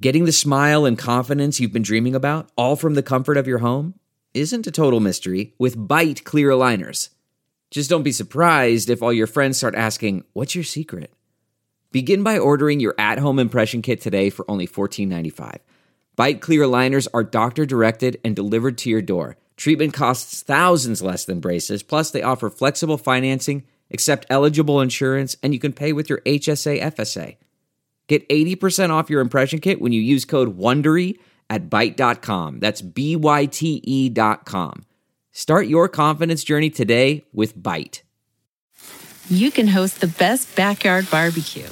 Getting the smile and confidence you've been dreaming about, all from the comfort of your home, isn't a total mystery with Byte clear aligners. Just don't be surprised if all your friends start asking, "What's your secret?" Begin by ordering your at-home impression kit today for only $14.95. Byte clear aligners are doctor-directed and delivered to your door. Treatment costs thousands less than braces, plus they offer flexible financing, accept eligible insurance, and you can pay with your HSA FSA. Get 80% off your impression kit when you use code WONDERY at Byte.com. That's BYTE.com. Start your confidence journey today with Byte. You can host the best backyard barbecue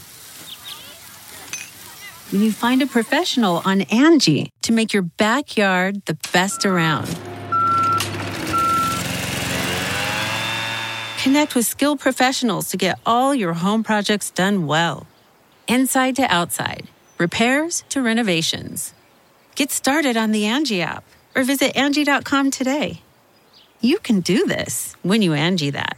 when you find a professional on Angie to make your backyard the best around. Connect with skilled professionals to get all your home projects done well. Inside to outside, repairs to renovations. Get started on the Angie app or visit Angie.com today. You can do this when you Angie that.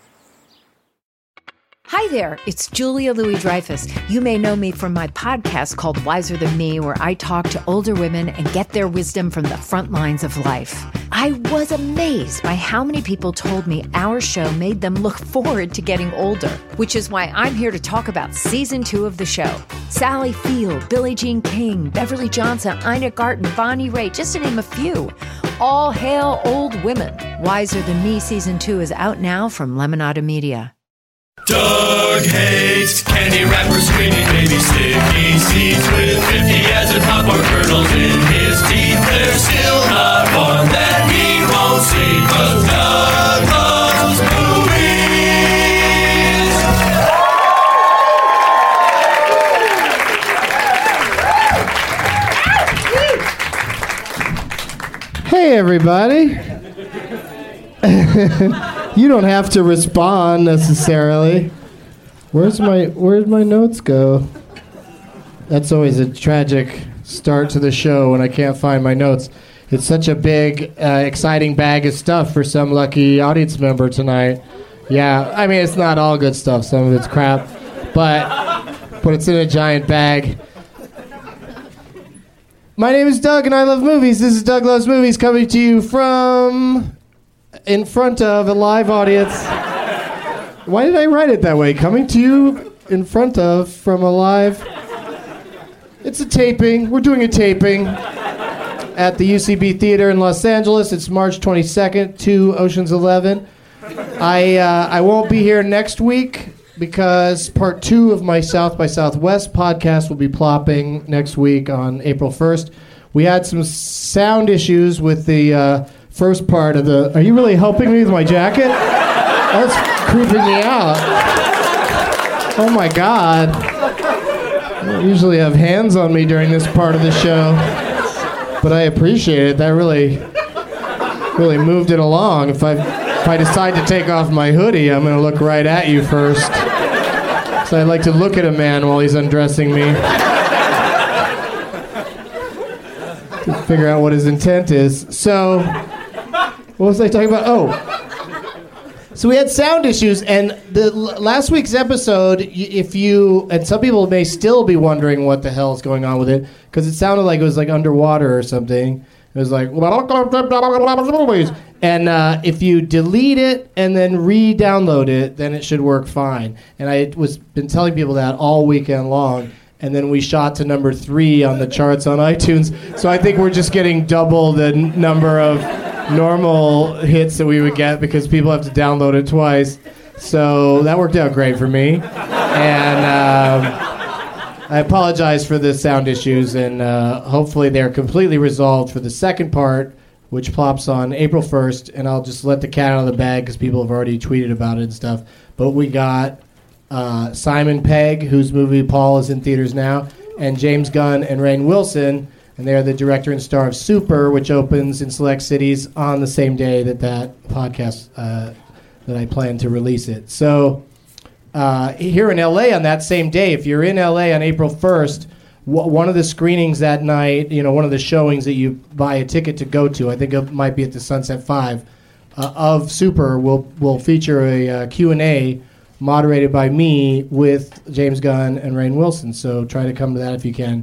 Hi there, it's Julia Louis-Dreyfus. You may know me from my podcast called Wiser Than Me, where I talk to older women and get their wisdom from the front lines of life. I was amazed by how many people told me our show made them look forward to getting older, which is why I'm here to talk about season 2 of the show. Sally Field, Billie Jean King, Beverly Johnson, Ina Garten, Bonnie Raitt, just to name a few. All hail old women. Wiser Than Me season 2 is out now from Lemonada Media. Doug hates candy wrappers, screaming baby sticky seeds with 50 as a popcorn kernels in his teeth. There's still not one that he won't see, 'cause Doug loves movies. Hey everybody. You don't have to respond necessarily. Where's my notes go? That's always a tragic start to the show when I can't find my notes. It's such a big, exciting bag of stuff for some lucky audience member tonight. Yeah, I mean, it's not all good stuff. Some of it's crap, but it's in a giant bag. My name is Doug, and I love movies. This is Doug Loves Movies, coming to you from in front of a live audience. Why did I write it that way? Coming to you in front of, from a live... It's a taping. We're doing a taping at the UCB Theater in Los Angeles. It's March 22nd, 2 Ocean's 11. I won't be here next week because part 2 of my South by Southwest podcast will be plopping next week on April 1st. We had some sound issues with the... first part of the... Are you really helping me with my jacket? That's creeping me out. Oh my God. I don't usually have hands on me during this part of the show, but I appreciate it. That really moved it along. If I decide to take off my hoodie, I'm going to look right at you first. So I like to look at a man while he's undressing me. To figure out what his intent is. So... what was I talking about? Oh. So we had sound issues, and the last week's episode, and some people may still be wondering what the hell is going on with it, because it sounded like it was like underwater or something. It was like, and if you delete it and then re-download it, then it should work fine. And I been telling people that all weekend long, and then we shot to number 3 on the charts on iTunes. So I think we're just getting double the number of normal hits that we would get because people have to download it twice. So that worked out great for me. And I apologize for the sound issues, and hopefully they're completely resolved for the second part, which plops on April 1st, and I'll just let the cat out of the bag because people have already tweeted about it and stuff. But we got Simon Pegg, whose movie Paul is in theaters now, and James Gunn and Rainn Wilson, and they're the director and star of Super, which opens in select cities on the same day that podcast, that I plan to release it. So here in L.A. on that same day, if you're in L.A. on April 1st, one of the screenings that night, one of the showings that you buy a ticket to go to, I think it might be at the Sunset 5, of Super, will feature a Q&A moderated by me with James Gunn and Rainn Wilson. So try to come to that if you can.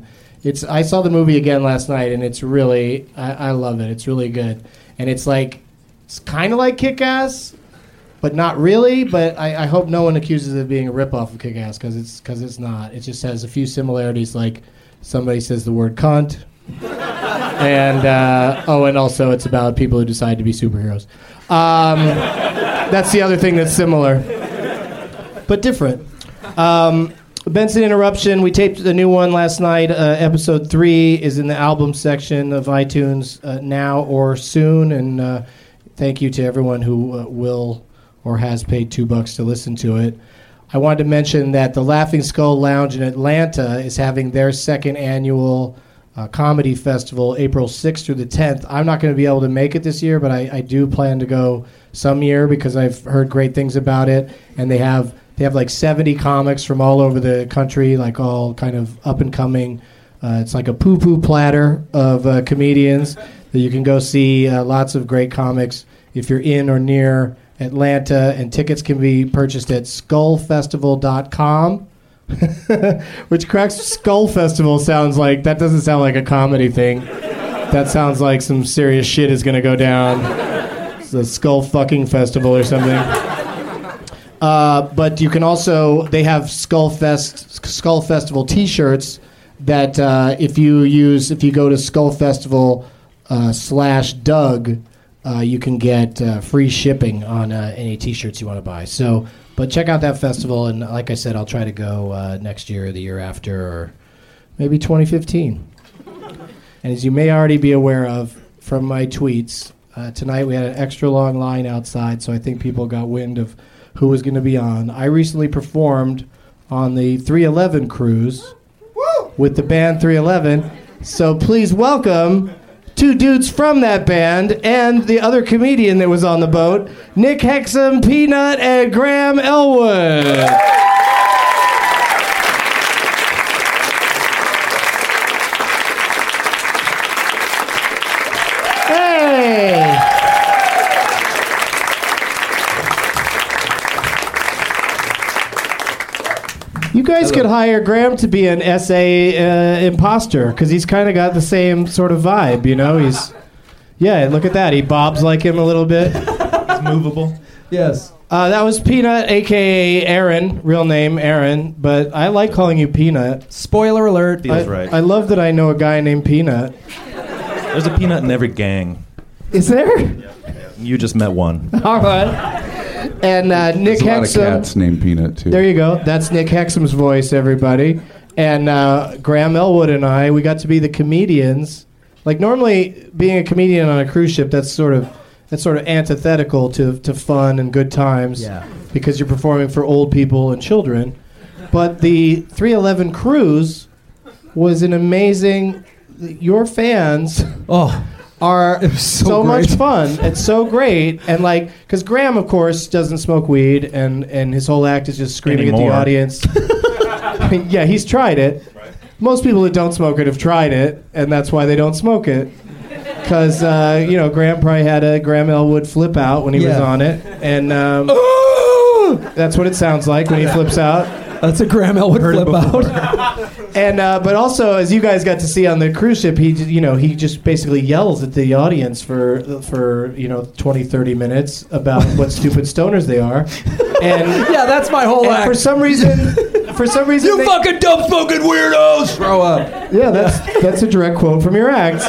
I saw the movie again last night, and it's really, I love it. It's really good. And it's kind of like Kick-Ass, but not really. But I hope no one accuses it of being a ripoff of Kick-Ass, because it's not. It just has a few similarities, like somebody says the word cunt. And and also it's about people who decide to be superheroes. That's the other thing that's similar, but different. Benson Interruption, we taped the new one last night. Episode 3 is in the album section of iTunes now or soon. And thank you to everyone who will or has paid $2 to listen to it. I wanted to mention that the Laughing Skull Lounge in Atlanta is having their second annual comedy festival, April 6th through the 10th. I'm not going to be able to make it this year, but I do plan to go some year because I've heard great things about it. And they have like 70 comics from all over the country, like all kind of up and coming. It's like a poo-poo platter of comedians that you can go see. Lots of great comics if you're in or near Atlanta, and tickets can be purchased at skullfestival.com. Which cracks. Skull Festival that doesn't sound like a comedy thing. That sounds like some serious shit is going to go down. It's the Skull Fucking Festival or something. But you can also, they have Skull Festival t-shirts that if you go to Skull Festival /Doug, you can get free shipping on any t-shirts you want to buy. So, but check out that festival, and like I said, I'll try to go next year or the year after, or maybe 2015. And as you may already be aware of from my tweets, tonight we had an extra long line outside, so I think people got wind of who was going to be on. I recently performed on the 311 cruise with the band 311, so please welcome two dudes from that band and the other comedian that was on the boat, Nick Hexum, Peanut, and Graham Elwood. Hey! You guys could hire Graham to be an SA imposter, because he's kind of got the same sort of vibe, you know? Look at that. He bobs like him a little bit. He's movable. Yes. That was Peanut, a.k.a. Aaron, real name Aaron, but I like calling you Peanut. Spoiler alert. Feels right. I love that I know a guy named Peanut. There's a Peanut in every gang. Is there? Yeah. You just met one. All right. And Nick Hexum. There's a lot of cats named Peanut, too. There you go. That's Nick Hexum's voice, everybody. And Graham Elwood and I, we got to be the comedians. Like, normally, being a comedian on a cruise ship, that's sort of antithetical to fun and good times. Yeah. Because you're performing for old people and children. But the 311 cruise was an amazing... Your fans... are so much fun. It's so great. And because Graham, of course, doesn't smoke weed, and his whole act is just screaming at the audience. Yeah, he's tried it. Right. Most people that don't smoke it have tried it, and that's why they don't smoke it. Because, Graham probably had a Graham Elwood flip out when he was on it. And that's what it sounds like when he flips out. That's a Graham Elwood flip out. And but also, as you guys got to see on the cruise ship, he just basically yells at the audience for 20, 30 minutes about what stupid stoners they are. And yeah, that's my whole act. For some reason, you fucking dumb fucking weirdos. Grow up. Yeah, that's a direct quote from your act.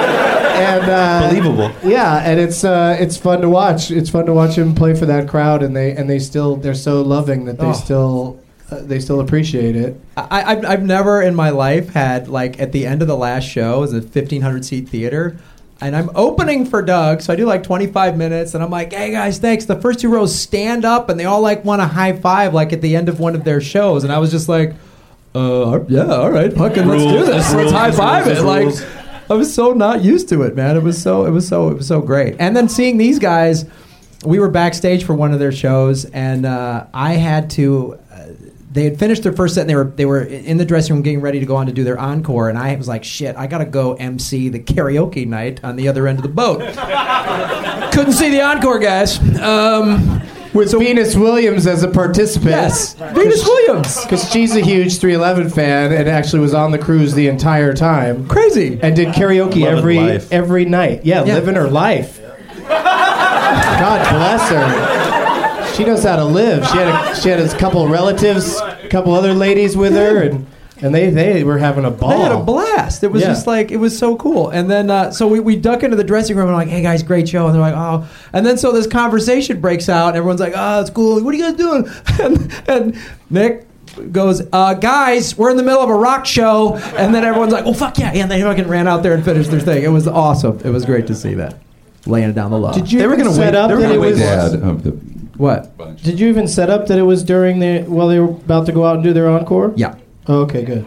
And believable. Yeah, and it's fun to watch. It's fun to watch him play for that crowd, and they're so loving that they still appreciate it. I've never in my life had, at the end of the last show, is a 1,500 seat theater, and I'm opening for Doug, so I do 25 minutes, and I'm like, hey guys, thanks. The first 2 rows stand up, and they all want a high five at the end of one of their shows, and I was just like, yeah, all right, fucking let's do this. Let's high five it. I was so not used to it, man. It was so great. And then seeing these guys, we were backstage for one of their shows, and I had to. They had finished their first set, and they were in the dressing room getting ready to go on to do their encore, and I was like, shit, I gotta go MC the karaoke night on the other end of the boat. Couldn't see the encore, guys. With Venus Williams as a participant. Yes, Venus Williams. Because she's a huge 311 fan and actually was on the cruise the entire time. Crazy. And did karaoke every night. Yeah, living her life. God bless her. She knows how to live. She had a couple relatives, a couple other ladies with her, and they were having a ball. They had a blast. It was just like, it was so cool. And then, so we duck into the dressing room and I'm like, hey guys, great show. And they're like, oh. And then so this conversation breaks out and everyone's like, oh, it's cool. What are you guys doing? And Nick goes, guys, we're in the middle of a rock show. And then everyone's like, oh, fuck yeah. And they fucking ran out there and finished their thing. It was awesome. It was great to see that. Laying it down the law. Did you set up that it was... What? Did you even set up that it was during while they were about to go out and do their encore? Yeah. Oh, okay, good.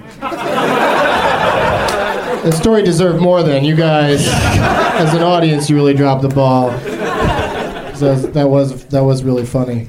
The story deserved more than you guys. As an audience, you really dropped the ball. So that was really funny.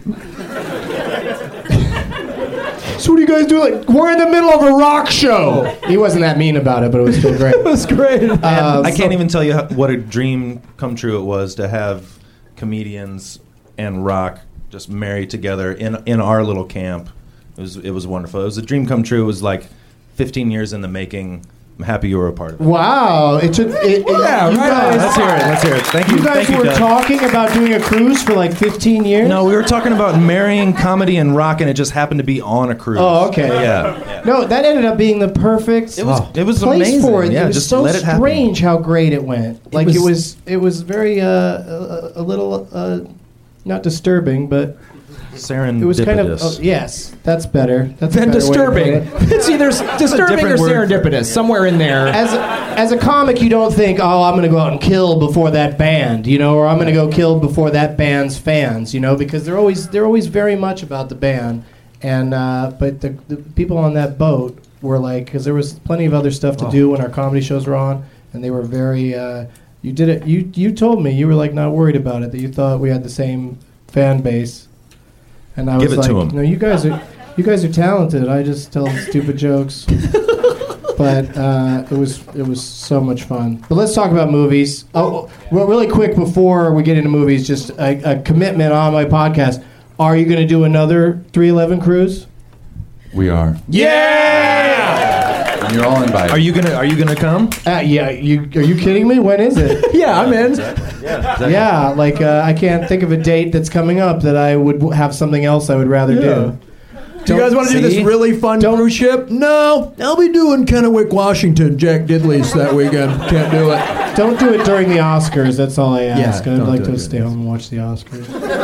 So what are you guys doing? Like, we're in the middle of a rock show. He wasn't that mean about it, but it was still great. It was great. I can't even tell you what a dream come true it was to have comedians and rock just married together in our little camp. It was wonderful. It was a dream come true. It was like 15 years in the making. I'm happy you were a part of it. Wow. It took... Yeah, you guys, Let's hear it. Thank you. You guys were talking about doing a cruise for like 15 years? No, we were talking about marrying comedy and rock, and it just happened to be on a cruise. Oh, okay. Yeah. No, that ended up being the perfect It was place amazing. for it. Yeah, it was just so let it happen. strange how great it went. Like it was very a little not disturbing, but Serendipitous. it was kind of yes, that's better. That's a Then better way to disturbing. put it. It's either disturbing or different word. serendipitous. Somewhere in there. As a comic, you don't think, oh, I'm going to go out and kill before that band, or I'm going to go kill before that band's fans, because they're always very much about the band, and but the people on that boat were like, because there was plenty of other stuff to do when our comedy shows were on, and they were very. You did it. You told me you were like not worried about it, that you thought we had the same fan base, and I was Give it like, to 'em. no, you guys are talented. I just tell stupid jokes. But it was so much fun. But let's talk about movies. Oh, well, really quick before we get into movies, just a commitment on my podcast. Are you going to do another 311 cruise? We are. Yeah! And you're all invited. Are you gonna come? Yeah. Are you kidding me? When is it? Yeah, I'm in. Yeah, like I can't think of a date that's coming up that I would have something else I would rather do. Do you guys want to do this really fun cruise ship? No, I'll be doing Kennewick, Washington, Jack Diddley's that weekend. Can't do it. Don't do it during the Oscars. That's all I ask. Yeah, I'd don't like do to it. stay home and watch the Oscars.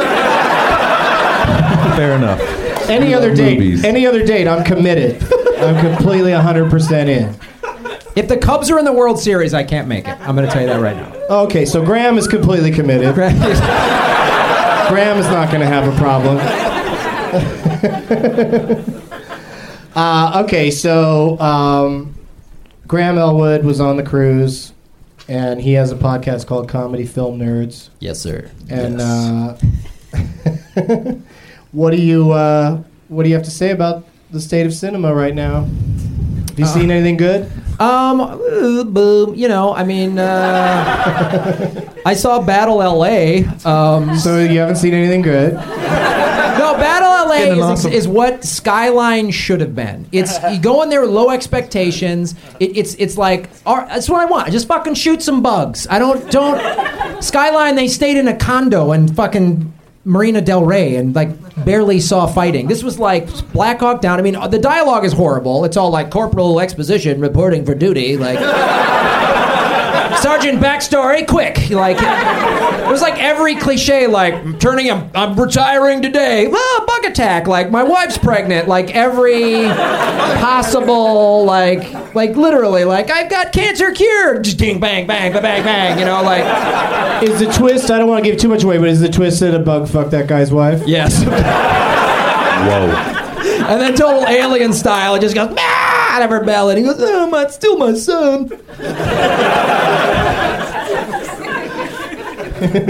Fair enough. Any other date, I'm committed. I'm completely 100% in. If the Cubs are in the World Series, I can't make it. I'm going to tell you that right now. Okay, so Graham is completely committed. Graham is not going to have a problem. Okay, so Graham Elwood was on the cruise, and he has a podcast called Comedy Film Nerds. Yes, sir. And what do you have to say about the state of cinema right now? Have you seen anything good? I mean, I saw Battle LA. So you haven't seen anything good? No, Battle LA is what Skyline should have been. It's you go in there with low expectations. It's like, all right, that's what I want. Just fucking shoot some bugs. I don't. Skyline, they stayed in a condo in fucking Marina Del Rey and like barely saw fighting. This was like Black Hawk Down. I mean, the dialogue is horrible. It's all like corporal exposition reporting for duty, like sergeant backstory, quick. Like it was like every cliche, like I'm retiring today. Bug attack. Like my wife's pregnant. Like every possible, like literally, like I've got cancer cured. Just ding bang bang bang bang. Like. Is the twist? I don't want to give too much away, but is the twist that a bug fucked that guy's wife? Yes. Whoa. And then total alien style, it just goes out of her belly. And he goes, "Oh, it's still my son."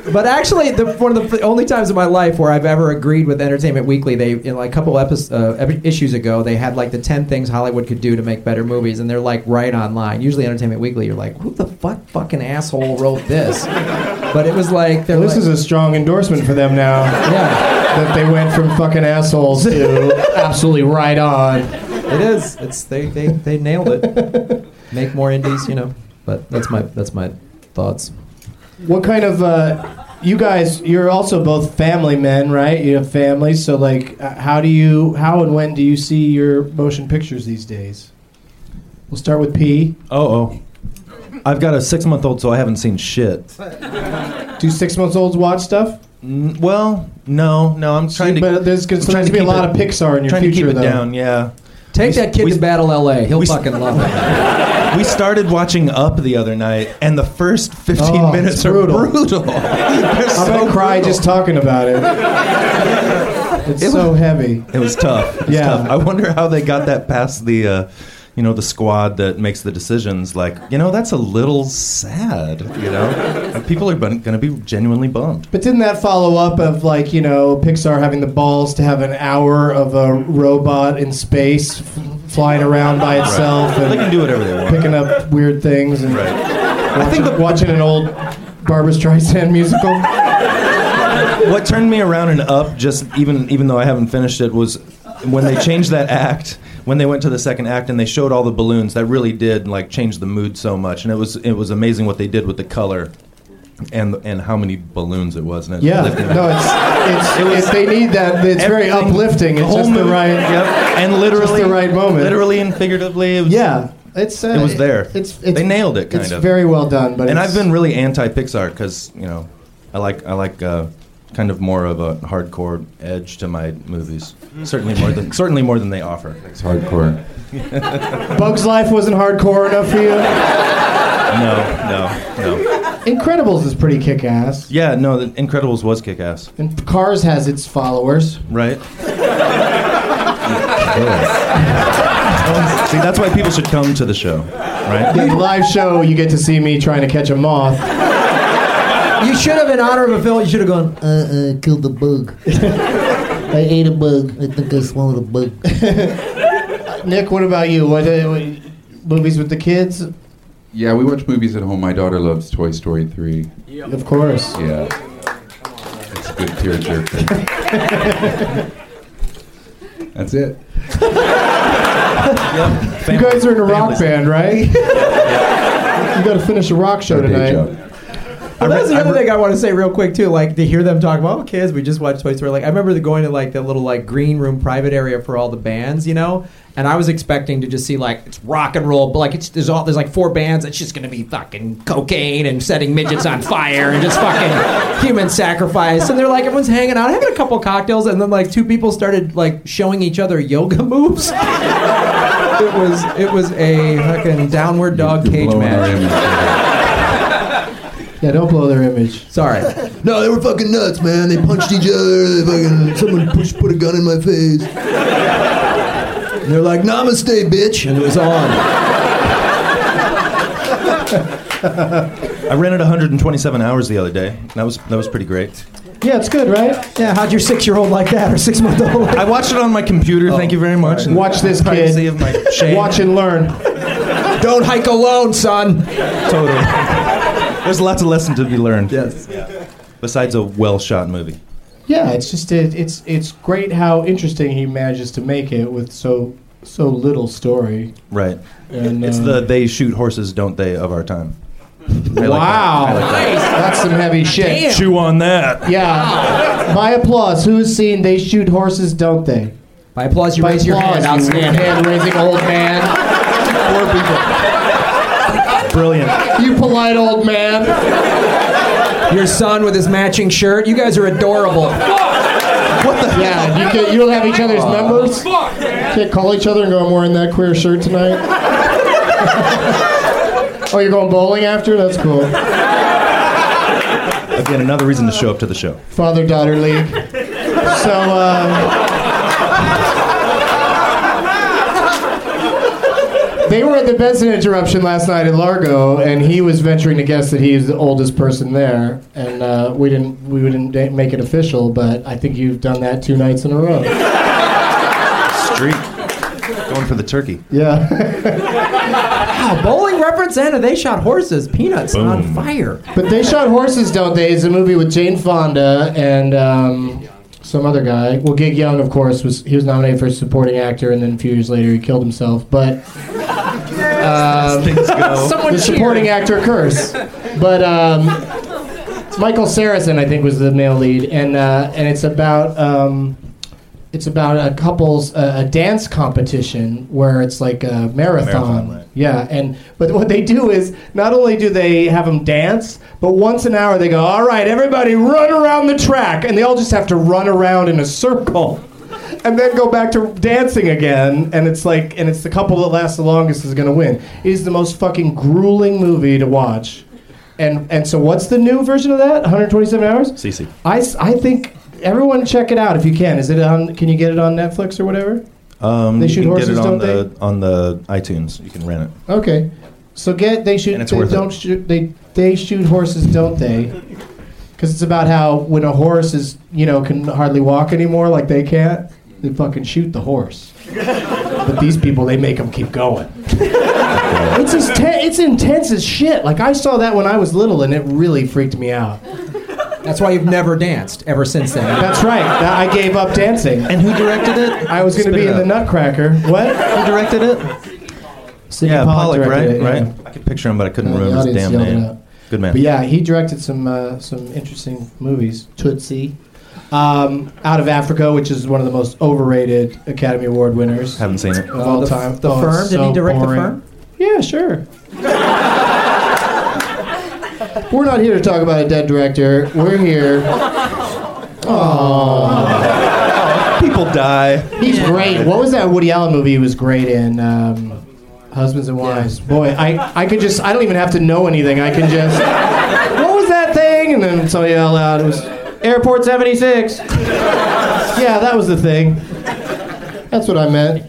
But actually, one of the only times in my life where I've ever agreed with Entertainment Weekly, they in like a couple issues ago, they had like the 10 things Hollywood could do to make better movies, and they're like right online. Usually, Entertainment Weekly, you're like, who the fucking asshole wrote this? But it was like, this is a strong endorsement for them now. Yeah, that they went from fucking assholes to absolutely right on. It is. It's they nailed it. Make more indies, you know. But that's my thoughts. What kind of you guys? You're also both family men, right? You have families, so like, how and when do you see your motion pictures these days? We'll start with P. Oh, I've got a 6-month-old, so I haven't seen shit. Do 6-month-olds watch stuff? Well, no. I'm trying to. But there's going to be a lot of Pixar in your future. Trying to keep it though. Down, yeah. Take that kid to Battle LA. He'll fucking love it. We started watching Up the other night, and the first 15 minutes are brutal. I'm going to cry just talking about it. It's so heavy. It was tough. It was tough. I wonder how they got that past the, the squad that makes the decisions. Like, that's a little sad, And people are going to be genuinely bummed. But didn't that follow up of, like, Pixar having the balls to have an hour of a robot in space flying around by itself? Right. And they can do whatever they want. Picking up weird things and watching an old Barbra Streisand musical. What turned me around and Up, just even though I haven't finished it, was when they changed that act. When they went to the second act and they showed all the balloons, that really did change the mood so much, and it was amazing what they did with the color, and how many balloons it was. And they need that. It's very uplifting. It's just the right, and literally just the right moment, literally and figuratively. It was, it was there. They nailed it. It's very well done. But I've been really anti-Pixar because I like kind of more of a hardcore edge to my movies. Certainly more than they offer. It's hardcore. Bugs Life wasn't hardcore enough for you? No. Incredibles is pretty kick-ass. Yeah, no, the Incredibles was kick-ass. And Cars has its followers. Right. See, that's why people should come to the show, right? The live show, you get to see me trying to catch a moth. You should have, in honor of a film, you should have gone, killed the bug. I ate a bug. I think I swallowed a bug. Nick, what about you? What movies with the kids? Yeah, we watch movies at home. My daughter loves Toy Story 3. Yep. Of course. Yeah. It's a good tearjerker. That's it. Yep. You guys are in a rock band, right? You got to finish a rock show tonight. Well, that's the other thing I want to say real quick too. Like to hear them talk about kids, we just watched Toy Story. Like I remember going to the little green room private area for all the bands, and I was expecting to just see it's rock and roll, but there's 4 bands. It's just gonna be fucking cocaine and setting midgets on fire and just fucking human sacrifice. And they're everyone's hanging out, having a couple cocktails, and then 2 people started showing each other yoga moves. It was a fucking downward dog cage match. Yeah, don't blow their image. Sorry. No, they were fucking nuts, man. They punched each other. Someone put a gun in my face. And they're like, "Namaste, bitch," and it was on. I rented 127 hours the other day. That was pretty great. Yeah, it's good, right? Yeah, how'd your 6-year-old like that, or 6-month-old? I watched it on my computer. Thank you very much. Watch this, kid. Of my shame. Watch and learn. Don't hike alone, son. Totally. There's lots of lessons to be learned. Yes. Besides a well-shot movie. Yeah, it's just it's great how interesting he manages to make it with so little story. Right. And, it's they shoot horses, don't they, of our time. Wow. That's some heavy shit. Damn. Chew on that. Yeah. By applause. Who has seen They Shoot Horses, Don't They? By applause, you raise your hand. Outstanding. Hand-raising old man. 4 people. Brilliant. You polite old man. Your son with his matching shirt. You guys are adorable. What the? Yeah, you'll have each other's numbers. Can't call each other and go, "I'm wearing that queer shirt tonight." Oh, you're going bowling after? That's cool. Again, another reason to show up to the show. Father-daughter league. So, They were at the Benson Interruption last night in Largo, and he was venturing to guess that he is the oldest person there. And we didn't make it official, but I think you've done that 2 nights in a row. Streak. Going for the turkey. Yeah. Wow, bowling represented. They shot horses. Peanuts Boom. on fire. But They Shot Horses, Don't They? Is a movie with Jane Fonda and some other guy. Well, Gig Young, of course, was nominated for supporting actor, and then a few years later he killed himself. But the supporting actor curse. But Michael Saracen, I think, was the male lead, and it's about a couple's a dance competition where it's like a marathon. Right. Yeah, but what they do is not only do they have them dance, but once an hour they go, all right, everybody run around the track, and they all just have to run around in a circle, and then go back to dancing again, and it's the couple that lasts the longest is going to win. It is the most fucking grueling movie to watch, and so what's the new version of that? 127 hours. CC. I think. Everyone check it out if you can. Is it on? Can you get it on Netflix or whatever? They Shoot Horses, get it Don't They? on the iTunes. You can rent it. Okay, so They Shoot. And it's They worth don't it. shoot. They Shoot Horses, Don't They? Because it's about how when a horse is can hardly walk anymore, like they can't, they fucking shoot the horse. But these people, they make them keep going. It's intense as shit. Like I saw that when I was little, and it really freaked me out. That's why you've never danced ever since then. That's right. I gave up dancing. And who directed it? I was going to be in the Nutcracker. What? Who directed it? Sidney Yeah, Pollock, right? directed it, yeah. Right. I could picture him, but I couldn't The remember his audience damn yelled it name. out. Good man. But yeah, he directed some interesting movies. Tootsie. Out of Africa, which is one of the most overrated Academy Award winners Haven't seen it. of all time. The Firm? it's Did he direct boring. The Firm? Yeah, sure. We're not here to talk about a dead director. We're here. Aww. People die. He's great. What was that Woody Allen movie he was great in? Husbands and Wives. Boy, I could just, I don't even have to know anything. I can just, what was that thing? And then so yell out, it was Airport 76. Yeah, that was the thing. That's what I meant.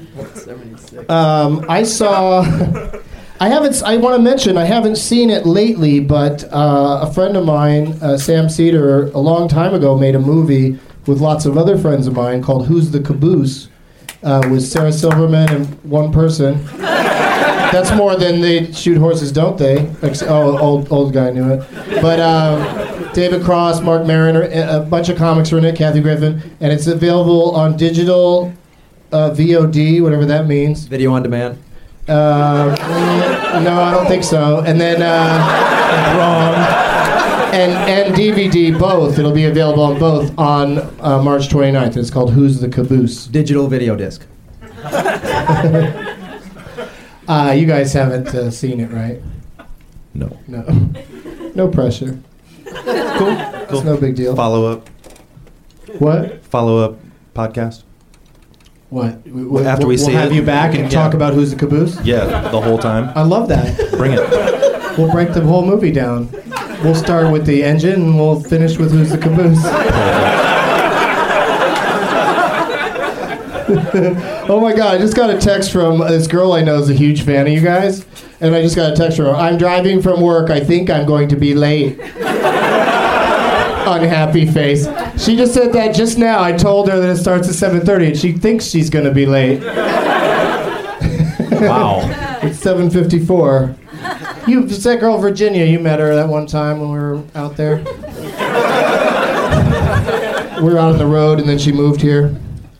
I saw, I want to mention, I haven't seen it lately, but a friend of mine, Sam Cedar, a long time ago made a movie with lots of other friends of mine called Who's the Caboose, with Sarah Silverman and one person. That's more than They Shoot Horses, Don't They? Old guy knew it. But David Cross, Mark Maron, a bunch of comics are in it, Kathy Griffin, and it's available on digital VOD, whatever that means. Video on demand. No, I don't think so. And then wrong. And DVD, both. It'll be available on both on March 29th. It's called Who's the Caboose? Digital video disc. You guys haven't seen it, right? No. No pressure. Cool. It's no big deal. Follow up podcast. What? After we see we'll have it, you back and talk about Who's the Caboose? Yeah, the whole time. I love that. Bring it. We'll break the whole movie down. We'll start with the engine and we'll finish with Who's the Caboose. Oh my God, I just got a text from this girl I know is a huge fan of you guys. And I just got a text from her. I'm driving from work. I think I'm going to be late. Unhappy face. She just said that just now. I told her that it starts at 7:30 and she thinks she's going to be late. Wow. It's 7:54. It's that girl Virginia. You met her that one time when we were out there. We were out on the road and then she moved here.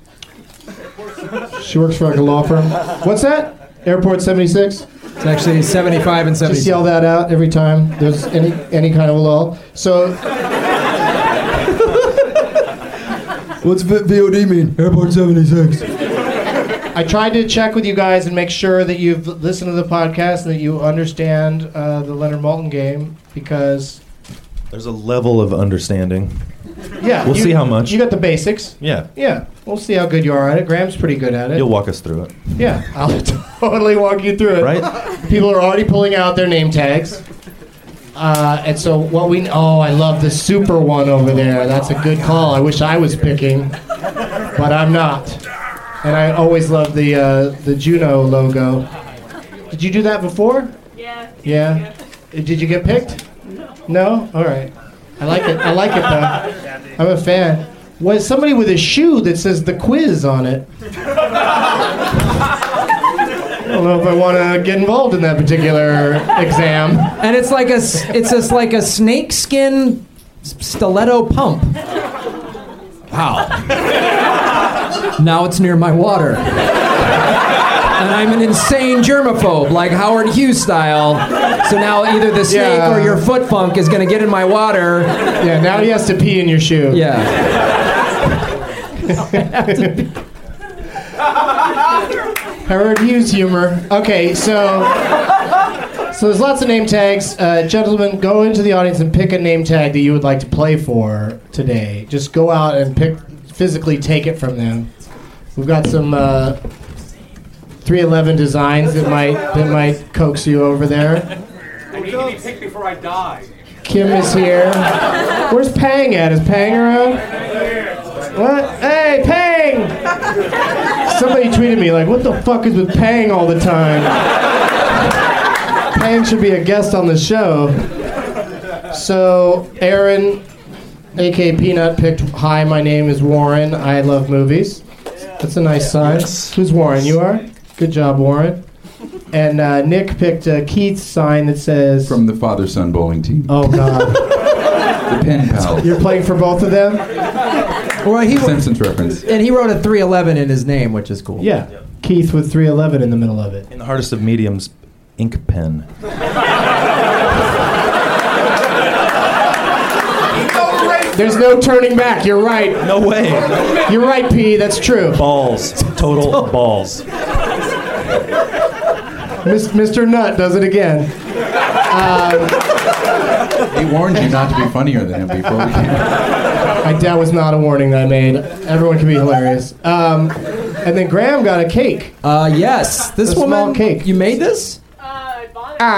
She works for like a law firm. What's that? Airport 76? It's actually 75 and 76. Just yell that out every time there's any kind of a lull. So, What's VOD mean? Airport 76. I tried to check with you guys and make sure that you've listened to the podcast and that you understand the Leonard Maltin game because... There's a level of understanding. Yeah. We'll see how much. You got the basics. Yeah. Yeah. We'll see how good you are at it. Graham's pretty good at it. You'll walk us through it. Yeah. I'll totally walk you through it. Right? People are already pulling out their name tags. And so what we... Oh, I love the super one over there. That's a good call. I wish I was picking, but I'm not. And I always love the Juno logo. Did you do that before? Yeah. Yeah. Did you get picked? No. All right. I like it. I like it though. I'm a fan. Was somebody with a shoe that says the quiz on it? I don't know if I want to get involved in that particular exam. And it's just like a snake skin stiletto pump. Wow. Now it's near my water. And I'm an insane germaphobe, like Howard Hughes style. So now either the snake or your foot funk is going to get in my water. Yeah, now he has to pee in your shoe. Yeah. Howard Hughes humor. Okay, so there's lots of name tags. Gentlemen, go into the audience and pick a name tag that you would like to play for today. Just go out and physically take it from them. We've got some 311 designs that might coax you over there. I need to be picked before I die. Kim is here. Where's Pang at? Is Pang around? What? Hey, Pang! Somebody tweeted me like, what the fuck is with Pang all the time? Pang should be a guest on the show. So, Aaron, a.k.a. Peanut, picked, hi, my name is Warren. I love movies. That's a nice sign. Yes. Who's Warren? You are? Good job, Warren. And Nick picked Keith's sign that says... From the father-son bowling team. Oh, God. The pen pal. You're playing for both of them? Well, Simpsons reference. And he wrote a 311 in his name, which is cool. Yeah. Keith with 311 in the middle of it. In the hardest of mediums, ink pen. There's no turning back. You're right. No way. You're right, P. That's true. Balls. Total balls. Mr. Nutt does it again. He warned you not to be funnier than him before we came. That was not a warning that I made. Everyone can be hilarious. And then Graham got a cake. Yes. This woman. Small cake. You made this? I bought it.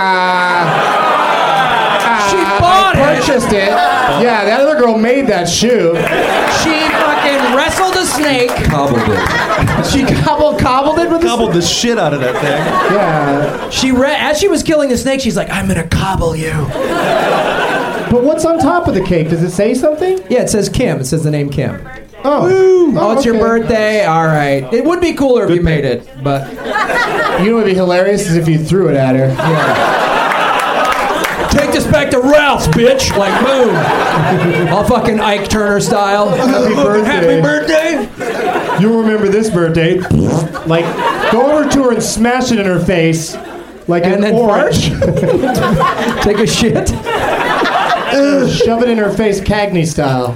She bought it. Purchased it. Yeah, that other girl made that shoe. She fucking wrestled a snake. Cobbled it. She cobbled it with Cobbled the shit out of that thing. Yeah. As she was killing the snake, she's like, I'm gonna cobble you. But what's on top of the cake? Does it say something? Yeah, it says Kim. It says the name Kim. Oh. Oh, it's your birthday? All right. It would be cooler if you made it, but... You know what would be hilarious is if you threw it at her. Yeah. Take this back to Ralph's, bitch. Like, boom. All fucking Ike Turner style. Happy birthday. Happy birthday. You'll remember this birthday. Like, go over to her and smash it in her face. Like and an then orange. Take a shit. Shove it in her face, Cagney style.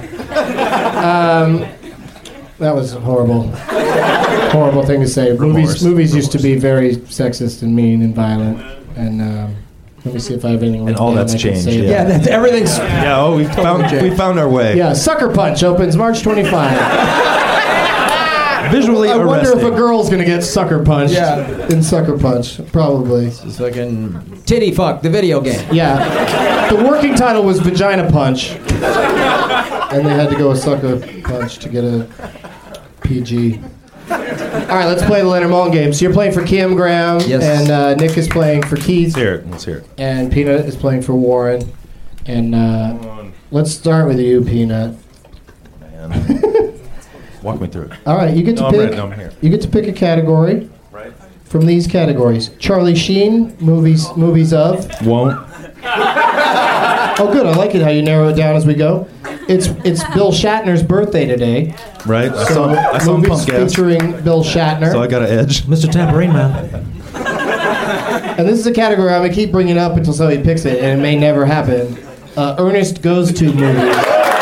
That was horrible. Horrible thing to say. Movies used to be very sexist and mean and violent. And let me see if I have anything. And all that's changed. Yeah, everything's. Yeah. Oh, we found our way. Yeah. Sucker Punch opens March 25. Visually I wonder arresting. if a girl's gonna get sucker punched. Yeah. In Sucker Punch, probably. It's fucking Titty Fuck, the video game. Yeah. The working title was Vagina Punch, and they had to go with Sucker Punch to get a PG. All right, let's play the Leonard Maltin game. So you're playing for Kim, Graham, Yes. and Nick is playing for Keith. Let's hear it. And Peanut is playing for Warren. And let's start with you, Peanut. Man. Walk me through it. All right, you get to No, I'm pick. ready. No, I'm here. You get to pick a category. Right. From these categories: Charlie Sheen, movies of. Won't. Oh, good. I like it how you narrow it down as we go. It's Bill Shatner's birthday today. Right. I So saw him movies pump gas. featuring Bill Shatner. So I got an edge. Mr. Tambourine Man. And this is a category I'm gonna keep bringing up until somebody picks it, and it may never happen. Ernest Goes to movies.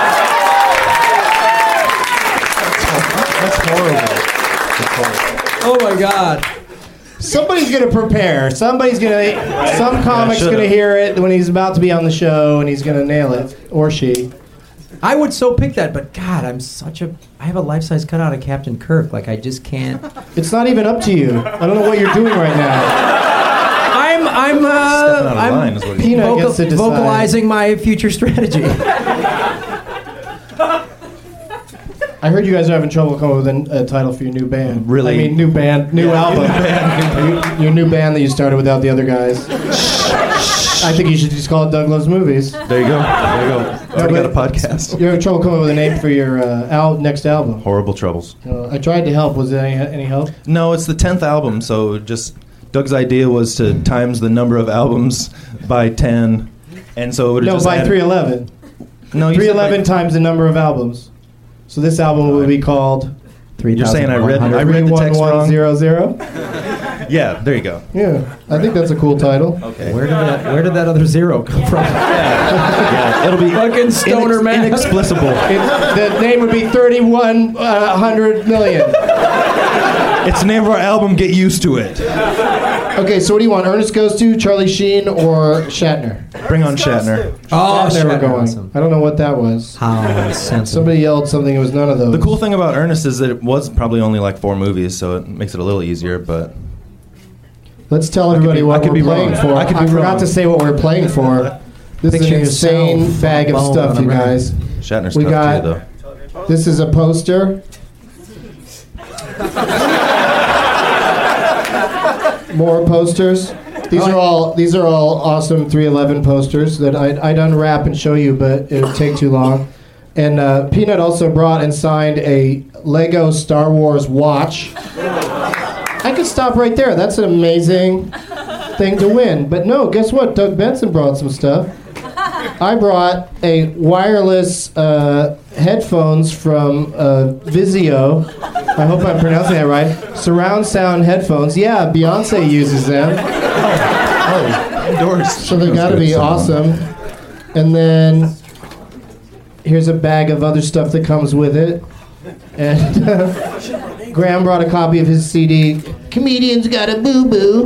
That's horrible. Oh my God. Somebody's gonna prepare. Some comic's gonna hear it when he's about to be on the show, and he's gonna nail it, or she. I would so pick that, but God, I have a life-size cutout of Captain Kirk. Like, I just can't. It's not even up to you. I don't know what you're doing right now. Stepping out of line is what he- Peanut gets to decide. vocalizing my future strategy. I heard you guys are having trouble coming with a title for your new band. Really? I mean, new band, new album. Your new band that you started without the other guys. I think you should just call it Doug Loves Movies. There you go. Already got a podcast. You're having trouble coming up with a name for your next album. Horrible Troubles. I tried to help. Was there any help? No, it's the 10th album, so just Doug's idea was to times the number of albums by 10, and so it would just by add- 311. No, you said 311 times the number of albums. So this album will be called You're saying I read the text wrong? 31100. Yeah, there you go. Yeah, I think that's a cool title. Okay. Where did that other zero come from? Yeah, it'll be fucking stoner man. inexplicable. The name would be 3100 million. It's the name of our album. Get used to it. Okay, so what do you want? Ernest Goes To, Charlie Sheen, or Shatner? Bring on Shatner. Oh, Shatner we're going. awesome. I don't know what that was. How sensible. Somebody yelled something. It was none of those. The cool thing about Ernest is that it was probably only like 4 movies, so it makes it a little easier. But Let's tell everybody I what could we're be playing wrong. for. I could be forgot wrong. to say what we're playing for. This Picture is an insane yourself bag of on a boat stuff, on a you raft. guys. Shatner's We tough got- too, though. This is a poster. More posters. These are all awesome 311 posters that I'd unwrap and show you, but it would take too long. And Peanut also brought and signed a Lego Star Wars watch. I could stop right there. That's an amazing thing to win. But no, guess what? Doug Benson brought some stuff. I brought a wireless headphones from Vizio. I hope I'm pronouncing that right. Surround sound headphones. Yeah, Beyonce uses them. Endorsed. So they've got to be awesome. And then here's a bag of other stuff that comes with it. And Graham brought a copy of his CD, Comedians Got a Boo Boo.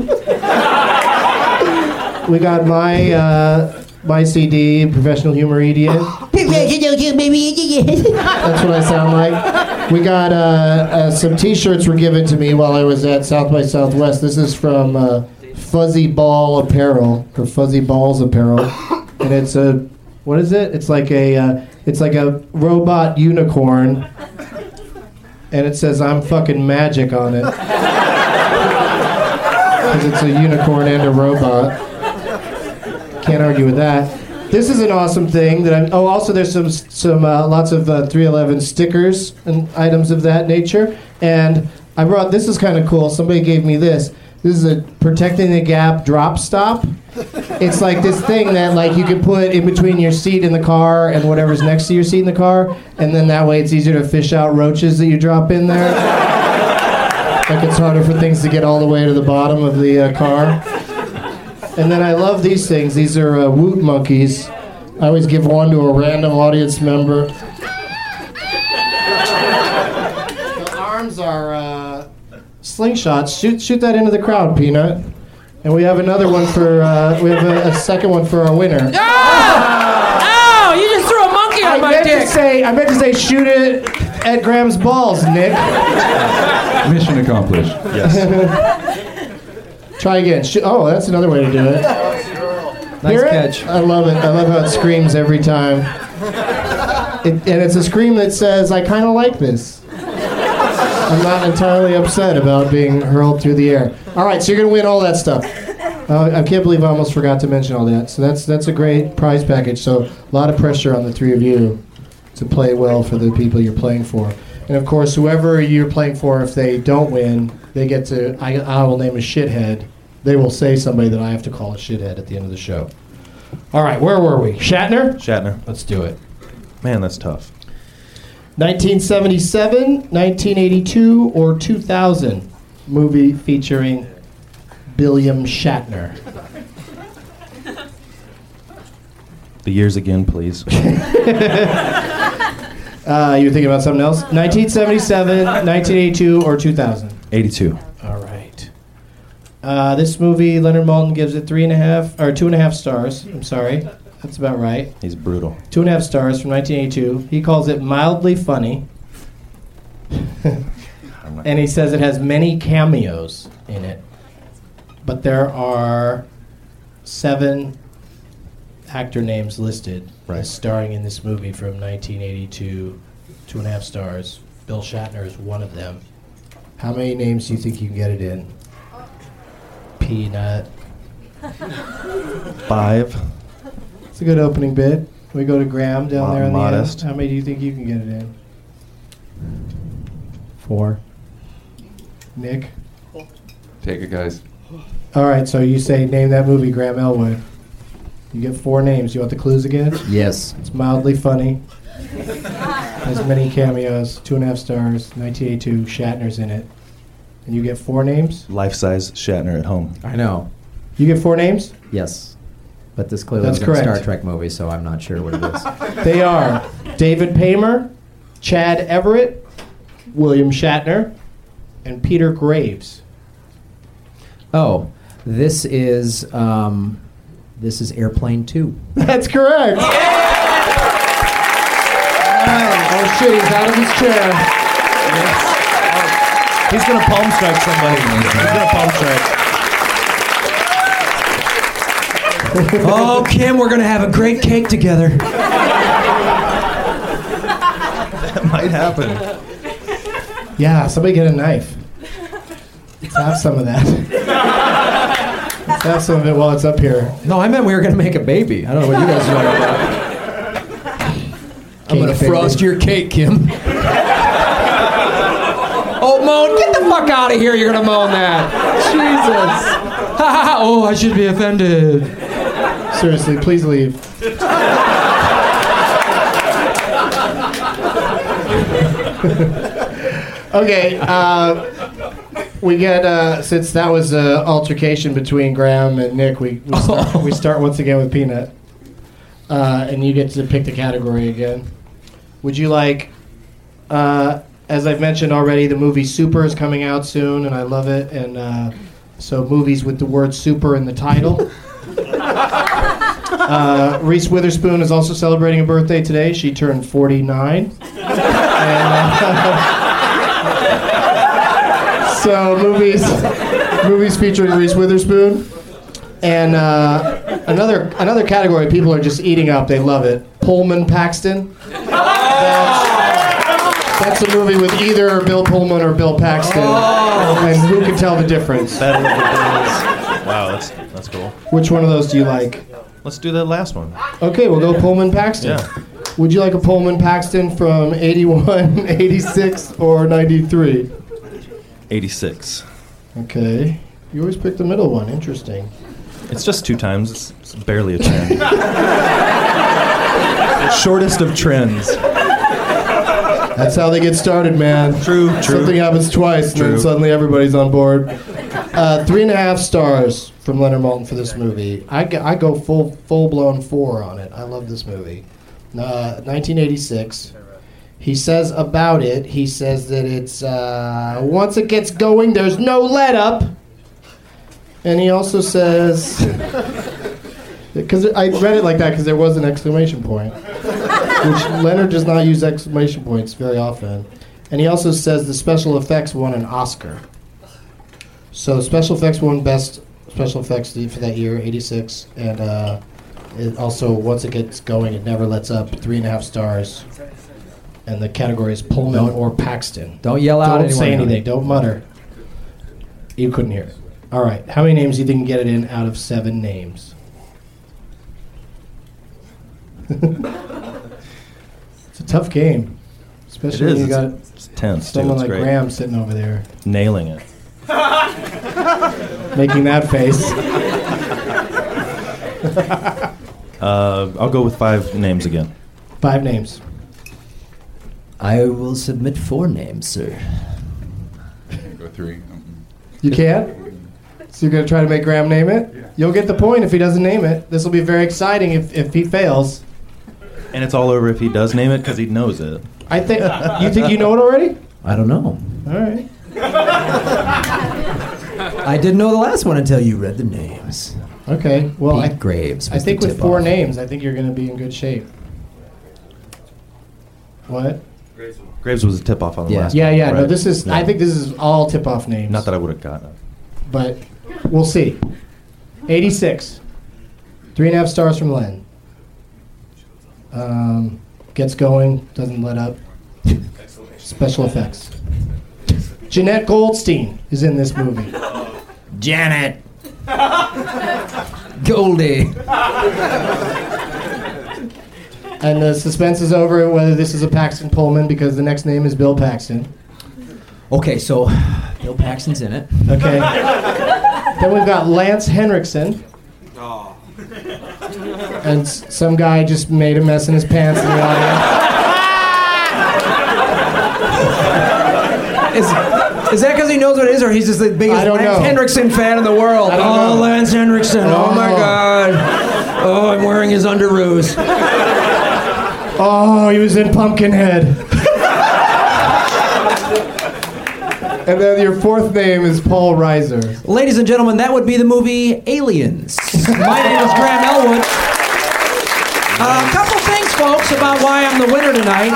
We got my CD, Professional Humor Idiot. That's what I sound like. We got some T-shirts were given to me while I was at South by Southwest. This is from Fuzzy Ball Apparel, or Fuzzy Balls Apparel, and it's a what is it? It's like a robot unicorn, and it says "I'm fucking magic" on it because it's a unicorn and a robot. Can't argue with that. This is an awesome thing that I'm. Oh, also there's some lots of 311 stickers and items of that nature. And I brought. This is kind of cool. Somebody gave me this. This is a Protecting the Gap drop stop. It's like this thing that like you can put in between your seat in the car and whatever's next to your seat in the car, and then that way it's easier to fish out roaches that you drop in there. Like it's harder for things to get all the way to the bottom of the car. And then I love these things. These are Woot Monkeys. I always give one to a random audience member. The arms are slingshots. Shoot that into the crowd, Peanut. And we have another one for. We have a second one for our winner. Oh! You just threw a monkey on my dick. I meant to say shoot it at Graham's balls, Nick. Mission accomplished. Yes. Try again. Oh, that's another way to do it. Nice Hear it? catch. I love it. I love how it screams every time. And it's a scream that says, I kind of like this. I'm not entirely upset about being hurled through the air. All right, so you're going to win all that stuff. I can't believe I almost forgot to mention all that. So that's a great prize package. So a lot of pressure on the three of you to play well for the people you're playing for. And of course, whoever you're playing for, if they don't win, they get to, I will name a shithead. They will say somebody that I have to call a shithead at the end of the show. All right, where were we? Shatner? Let's do it. Man, that's tough. 1977, 1982, or 2000 movie featuring William Shatner. The years again, please. You're thinking about something else? 1977, 1982, or 2000? 82. All right. This movie, Leonard Maltin gives it 2.5 stars. I'm sorry. That's about right. He's brutal. 2.5 stars from 1982. He calls it mildly funny. And he says it has many cameos in it. But there are 7 actor names listed as starring in this movie from 1982. 2.5 stars Bill Shatner is one of them. How many names do you think you can get it in? Peanut. 5. It's a good opening bid. We go to Graham down there on Modest. the end. How many do you think you can get it in? 4. Nick? Take it, guys. All right, so you say name that movie, Graham Elwood. You get 4 names. You want the clues again? Yes. It's mildly funny. Has many cameos. 2.5 stars. 1982. Shatner's in it. And you get 4 names? Life-size Shatner at home. I know. You get 4 names? Yes. But this clearly That's isn't a correct. Star Trek movie, so I'm not sure what it is. They are David Paymer, Chad Everett, William Shatner, and Peter Graves. Oh, this is Airplane 2. That's correct. Oh shit, he's out of his chair. He's going to palm strike somebody. He's going to palm strike. Oh, Kim, we're going to have a great cake together. That might happen. Yeah, somebody get a knife. Let's have some of that. Let's have some of it while it's up here. No, I meant we were going to make a baby. I don't know what you guys are talking about. I'm going to frost your cake, Kim. Oh, moan, get the fuck out of here. You're going to moan that. Jesus. Oh, I should be offended. Seriously, please leave. Okay, we get, since that was an altercation between Graham and Nick, we start once again with Peanut. And you get to pick the category again. Would you like, as I've mentioned already, the movie Super is coming out soon, and I love it. And so movies with the word super in the title. Reese Witherspoon is also celebrating a birthday today. She turned 49. So movies featuring Reese Witherspoon. And another category people are just eating up. They love it. Pullman Paxton. That's a movie with either Bill Pullman or Bill Paxton. And who can tell the difference? Battle of the Bills. Wow, that's cool. Which one of those do you like? Let's do the last one. Okay, we'll go Pullman Paxton. Yeah. Would you like a Pullman Paxton from 81, 86, or 93? 86. Okay. You always pick the middle one. Interesting. It's just 2 times. It's barely a trend. Shortest of trends. That's how they get started, man. True. Something happens twice, and then suddenly everybody's on board. 3.5 stars from Leonard Maltin for this movie. I go full-blown 4 on it. I love this movie. 1986. He says about it, he says that it's, once it gets going, there's no let-up. And he also says, because I read it like that because there was an exclamation point, which Leonard does not use exclamation points very often. And he also says the special effects won an Oscar. So special effects won best special effects for that year, 86. And it also, once it gets going, it never lets up, 3.5 stars. And the category is Pullman or Paxton. Don't yell out. Don't say anything. Don't mutter. You couldn't hear it. All right. How many names do you think you can get it in out of 7 names? It's a tough game. Especially when you got it's tense, someone too. like Great. Graham sitting over there. Nailing it. Making that face. I'll go with 5 names again. 5 names. I will submit 4 names, sir. Go 3. You can't? So you're going to try to make Graham name it? Yeah. You'll get the point if he doesn't name it. This will be very exciting if he fails. And it's all over if he does name it because he knows it. I think. You think you know it already? I don't know. All right. I didn't know the last one until you read the names. Okay. Well, Pete Graves. I think with 4 names, I think you're going to be in good shape. What? Graves was a tip-off on the last Yeah, one. yeah. No, right? this is. I think this is all tip-off names. Not that I would have gotten it. But we'll see. 86. 3.5 stars from Len. Gets going, doesn't let up. Special effects. Jeanette Goldstein is in this movie. Janet. Goldie. And the suspense is over whether this is a Paxton Pullman because the next name is Bill Paxton. Okay, so Bill Paxton's in it. Okay. Then we've got Lance Henriksen. And some guy just made a mess in his pants in the audience. Is that because he knows what it is, or he's just the biggest Lance Henriksen fan in the world? Oh, Lance Henriksen. Oh, my God. Oh, I'm wearing his underoos. Oh, he was in Pumpkinhead. And then your fourth name is Paul Reiser. Ladies and gentlemen, that would be the movie Aliens. My name is Graham Elwood. A couple things, folks, about why I'm the winner tonight.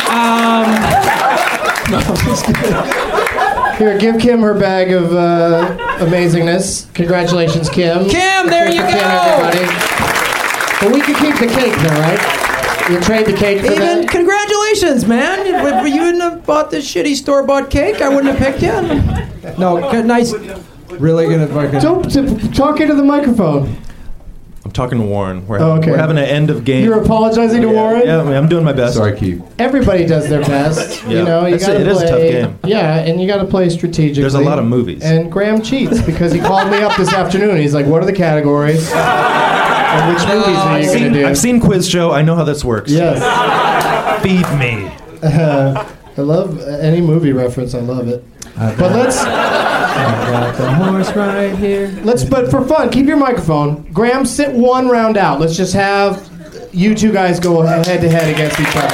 Here, give Kim her bag of amazingness. Congratulations, Kim. Kim, there you Kim, go. everybody. But we can keep the cake, though, right? You'll trade the cake for that? Congratulations, man. If you wouldn't have bought this shitty store-bought cake, I wouldn't have picked you. No, nice. Really gonna fucking... Don't talk into the microphone. I'm talking to Warren. We're having an end of game. You're apologizing to Warren? Yeah, I'm doing my best. Sorry, Keith. Everybody does their best. You know, you gotta it is a tough game. Yeah, and you got to play strategically. There's a lot of movies. And Graham cheats because he called me up this afternoon. He's like, "What are the categories? And which movies are you going to do?" I've seen Quiz Show. I know how this works. Yes. Feed me. I love any movie reference. I love it. But let's. I got the horse right here. But for fun, keep your microphone. Graham, sit one round out. Let's just have you two guys go head to head against each other.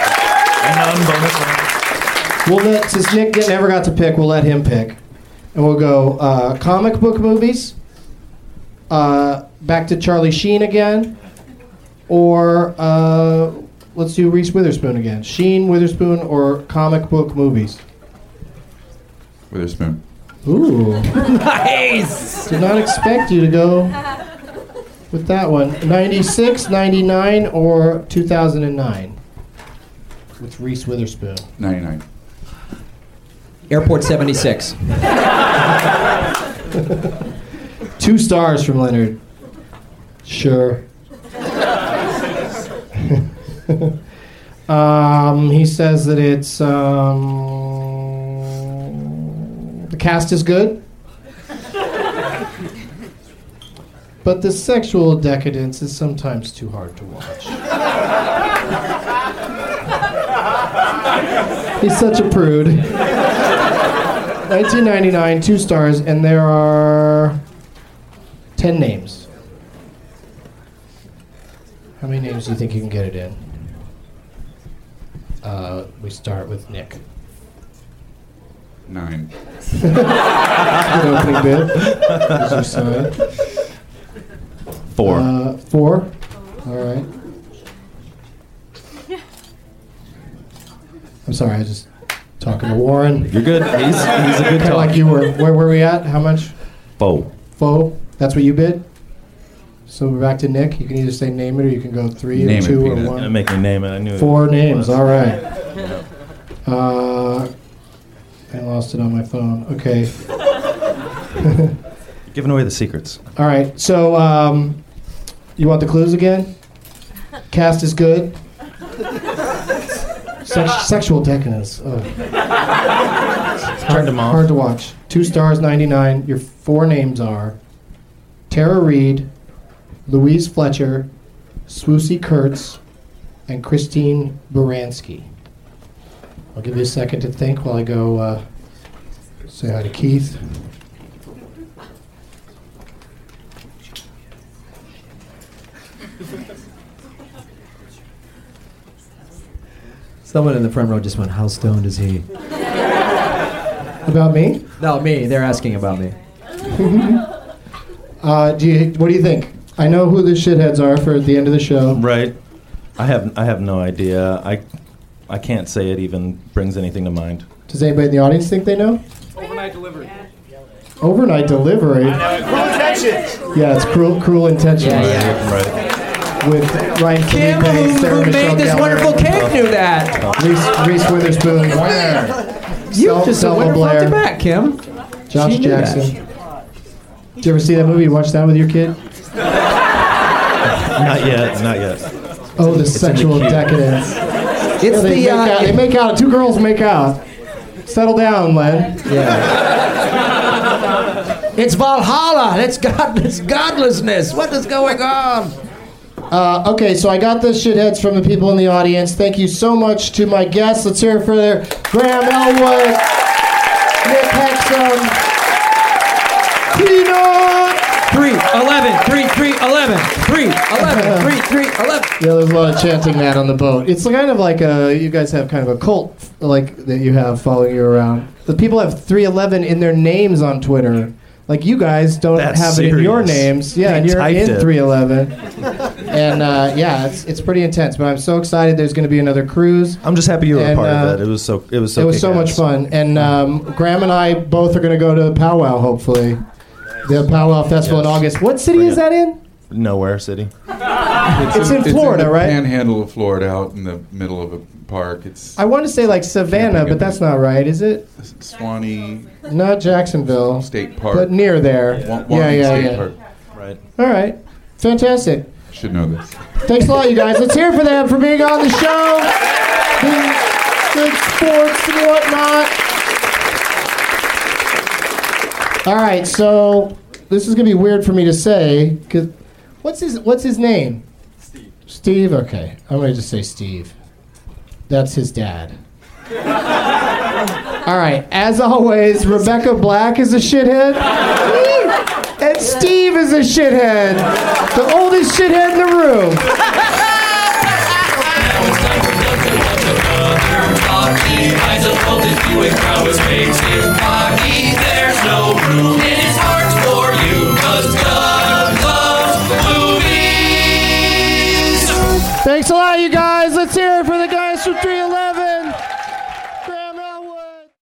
We'll let, since Nick never got to pick, we'll let him pick. And we'll go comic book movies, back to Charlie Sheen again, or let's do Reese Witherspoon again. Sheen, Witherspoon, or comic book movies? Witherspoon. Ooh. Nice! Did not expect you to go with that one. 96, 99, or 2009? With Reese Witherspoon. 99. Airport 76. 2 stars from Leonard. Sure. He says that it's the cast is good, but the sexual decadence is sometimes too hard to watch. He's such a prude. 1999, 2 stars, and there are 10 names. How many names do you think you can get it in? We start with Nick. 9. Good opening bid. There's your sign. 4. 4. All right. I'm sorry, I was just talking to Warren. You're good. He's a good Kind of talk. like you were. Where were we at? How much? 4. 4. That's what you bid? So we're back to Nick. You can either say name it or you can go 3 or Name it, 2 or Peanut. 1. Make me name it. I knew 4 names. was. All right. I lost it on my phone. Okay. Giving away the secrets. All right. So you want the clues again? Cast is good. Sexual decadence. Oh. Turned him off. Hard to watch. 2 stars, 99. Your 4 names are Tara Reid, Louise Fletcher, Swoosie Kurtz, and Christine Baranski. I'll give you a second to think while I go say hi to Keith. Someone in the front row just went, "How stoned is he?" About me? No, me. They're asking about me. What do you think? I know who the shitheads are for the end of the show. Right. I have no idea. I can't say it even brings anything to mind. Does anybody in the audience think they know? Overnight delivery. Overnight delivery. Cruel Intentions. Yeah, it's cruel intentions. Yeah. Right. with Ryan Kim, Felipe, Sarah who Michelle made this Gellar, wonderful cake, knew that. Reese Witherspoon. You just a Selma winner front to Blair. back, Kim. Josh She knew that. Jackson. Did you ever see that movie? You watch that with your kid? Not yet. Oh, the sexual decadence. It's They make out. Two girls make out. Settle down, Len. It's Valhalla. It's godlessness. What is going on? Okay, so I got the shitheads from the people in the audience. Thank you so much to my guests. Let's hear it for their Graham Elwood, Nick Hexum, Peanut. 3-11, 3-3-11, 3-11, 3-3-11. Yeah, there's a lot of chanting that on the boat. It's kind of like you guys have kind of a cult like that you have following you around. The people have 311 in their names on Twitter. Like you guys don't That's have it in your serious. names. Yeah, They and you're typed in it. 311. And yeah, it's pretty intense. But I'm so excited. There's going to be another cruise. I'm just happy you were a And, part of that. It was so much kick-ass. fun. And Graham and I both are going to go to Powwow, hopefully. The Powwow Festival in August. What city is that in? Nowhere city. It's in Florida, the right? Panhandle of Florida, out in the middle of a park. It's I want to say like Savannah, Camping but that's not right, is it? Swanee Not Jacksonville. State Park. But near there. Wanting State Park. Right. All right. Fantastic. Should know this. Thanks a lot, you guys. Let's hear for them for being on the show. Being good sports and whatnot. All right, so this is gonna be weird for me to say. Cause what's his name? Steve. Steve. Okay, I'm gonna just say Steve. That's his dad. All right. As always, Rebecca Black is a shithead, and Steve is a shithead. The oldest shithead in the room. There's no room in his heart for you, 'cause Doug loves movies. Thanks a lot, you guys. Let's hear it for the guys from 311.